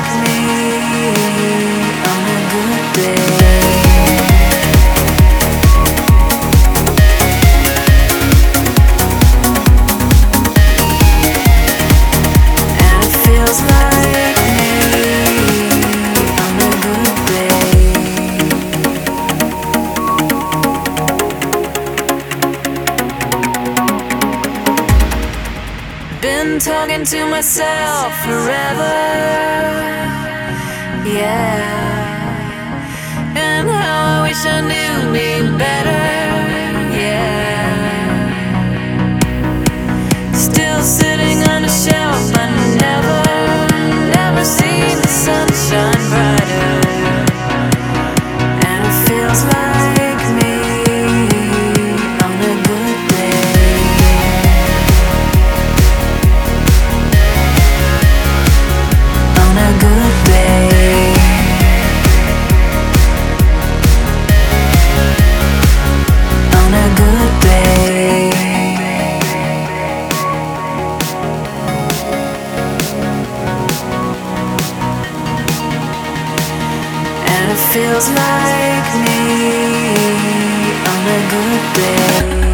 like me on a good day. And it feels like me on a good day. Been talking to myself forever, yeah. And how I wish I knew me better, yeah. Still sitting on a shelf, I never seen the sunshine brighter. And it feels like me on a good day. On a good day. On a good day. And it feels like me on a good day.